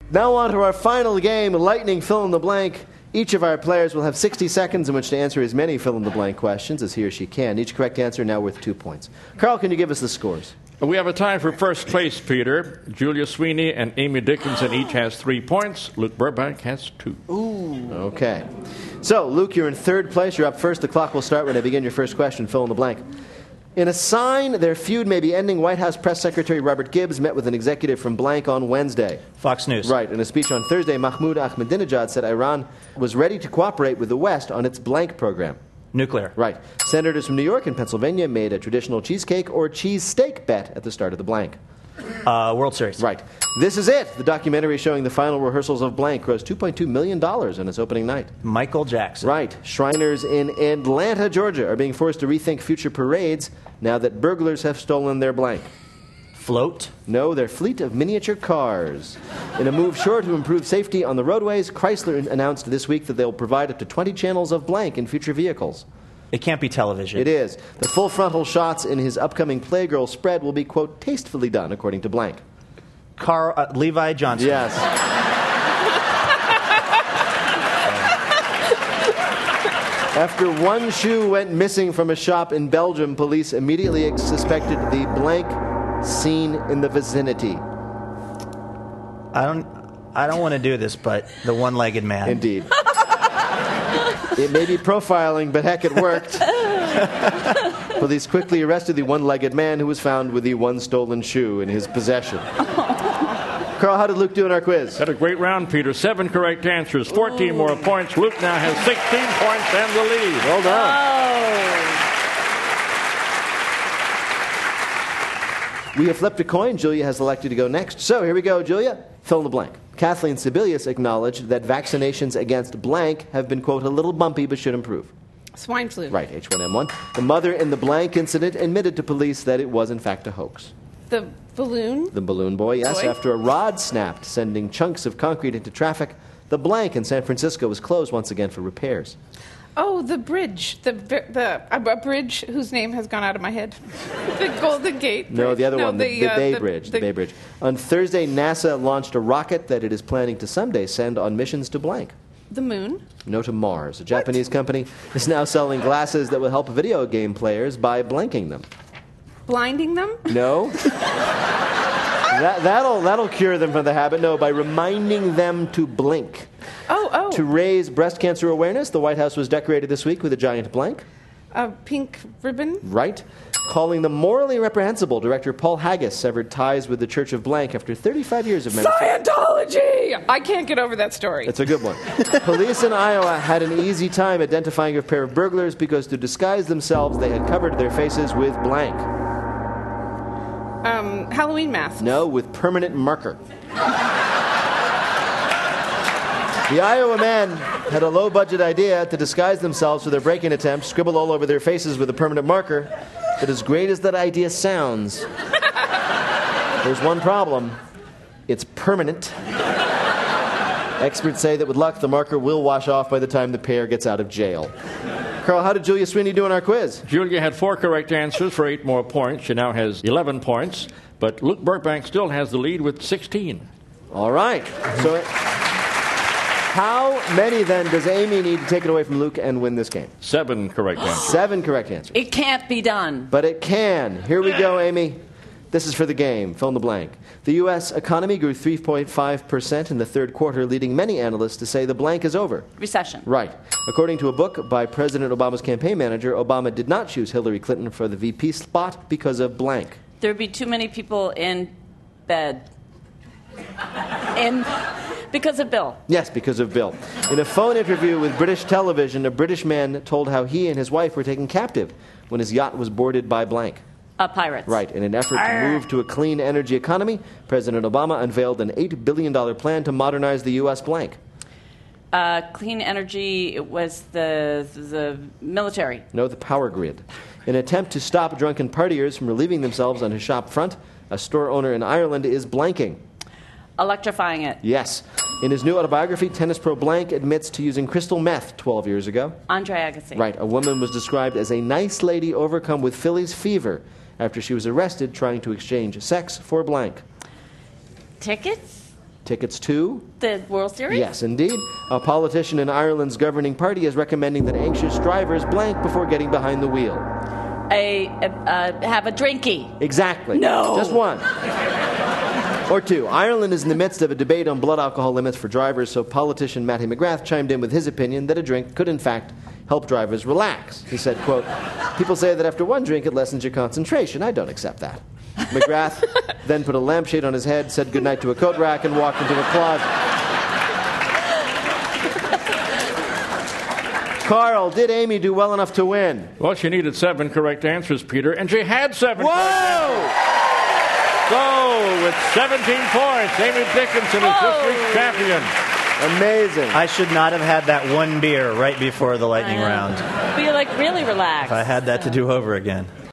Now on to our final game, Lightning Fill in the Blank. Each of our players will have 60 seconds in which to answer as many fill-in-the-blank questions as he or she can. Each correct answer now worth 2 points. Carl, can you give us the scores? We have a tie for first place, Peter. Julia Sweeney and Amy Dickinson each has 3 points. Luke Burbank has 2. Ooh. Okay. So, Luke, you're in third place. You're up first. The clock will start when I begin your first question. Fill in the blank. In a sign their feud may be ending, White House Press Secretary Robert Gibbs met with an executive from blank on Wednesday. Fox News. Right. In a speech on Thursday, Mahmoud Ahmadinejad said Iran was ready to cooperate with the West on its blank program. Nuclear. Right. Senators from New York and Pennsylvania made a traditional cheesecake or cheese steak bet at the start of the blank. World Series. Right. This Is It, the documentary showing the final rehearsals of blank, grossed $2.2 million on its opening night. Michael Jackson. Right. Shriners in Atlanta, Georgia are being forced to rethink future parades now that burglars have stolen their blank. Float. No, their fleet of miniature cars. In a move sure to improve safety on the roadways, Chrysler announced this week that they'll provide up to 20 channels of blank in future vehicles. It can't be television. It is. The full frontal shots in his upcoming Playgirl spread will be, quote, tastefully done, according to blank. Levi Johnson. Yes. After one shoe went missing from a shop in Belgium, police immediately suspected the blank seen in the vicinity. I don't want to do this, but the one-legged man. Indeed. It may be profiling, but heck, it worked. Police quickly arrested the one-legged man who was found with the one stolen shoe in his possession. Carl, how did Luke do in our quiz? Had a great round, Peter. 7 correct answers, 14 more points. Luke now has 16 points and the lead. Well done. We have flipped a coin. Julia has elected to go next. So here we go, Julia. Fill in the blank. Kathleen Sebelius acknowledged that vaccinations against blank have been, quote, a little bumpy but should improve. Swine flu. Right, H1N1. The mother in the blank incident admitted to police that it was, in fact, a hoax. The balloon. The balloon boy, yes. Boy. After a rod snapped, sending chunks of concrete into traffic, the blank in San Francisco was closed once again for repairs. Oh, the bridge. A bridge whose name has gone out of my head. The Golden Gate Bridge. No, the other one, the Bay Bridge. The Bay Bridge. On Thursday, NASA launched a rocket that it is planning to someday send on missions to blank. The moon. No, to Mars. A Japanese company is now selling glasses that will help video game players by blanking them. Blinding them? No. That'll cure them from the habit. No, by reminding them to blink. Oh. To raise breast cancer awareness, the White House was decorated this week with a giant blank. A pink ribbon? Right. Calling them morally reprehensible, director Paul Haggis severed ties with the Church of Blank after 35 years of ministry. Scientology! I can't get over that story. It's a good one. Police in Iowa had an easy time identifying a pair of burglars because to disguise themselves, they had covered their faces with blank. Halloween masks. No, with permanent marker. The Iowa men had a low-budget idea to disguise themselves for their break-in attempt, scribble all over their faces with a permanent marker. But as great as that idea sounds, there's one problem. It's permanent. Experts say that with luck, the marker will wash off by the time the pair gets out of jail. Carl, how did Julia Sweeney do in our quiz? Julia had 4 correct answers for 8 more points. She now has 11 points. But Luke Burbank still has the lead with 16. All right. So how many, then, does Amy need to take it away from Luke and win this game? 7 correct answers. 7 correct answers. It can't be done. But it can. Here we go, Amy. This is for the game. Fill in the blank. The U.S. economy grew 3.5% in the third quarter, leading many analysts to say the blank is over. Recession. Right. According to a book by President Obama's campaign manager, Obama did not choose Hillary Clinton for the VP spot because of blank. There'd be too many people in bed. Because of Bill. Yes, because of Bill. In a phone interview with British television, a British man told how he and his wife were taken captive when his yacht was boarded by blank. Pirates. Right. In an effort to move to a clean energy economy, President Obama unveiled an $8 billion plan to modernize the U.S. blank. Clean energy, it was the military. No, the power grid. In an attempt to stop drunken partiers from relieving themselves on his shop front, a store owner in Ireland is blanking. Electrifying it. Yes. In his new autobiography, tennis pro blank admits to using crystal meth 12 years ago. Andre Agassi. Right. A woman was described as a nice lady overcome with Philly's fever after she was arrested trying to exchange sex for blank. Tickets? Tickets to? The World Series? Yes, indeed. A politician in Ireland's governing party is recommending that anxious drivers blank before getting behind the wheel. Have a drinky. Exactly. No. Just one. Or two. Ireland is in the midst of a debate on blood alcohol limits for drivers, so politician Matty McGrath chimed in with his opinion that a drink could, in fact, help drivers relax. He said, quote, "People say that after one drink it lessens your concentration. I don't accept that." McGrath then put a lampshade on his head, said goodnight to a coat rack, and walked into a closet. Carl, did Amy do well enough to win? Well, she needed 7 correct answers, Peter, and she had 7 correct answers. Whoa! So, with 17 points, Amy Dickinson is this week's champion. Amazing. I should not have had that one beer right before the lightning round. Be like really relaxed. If I had that to do over again.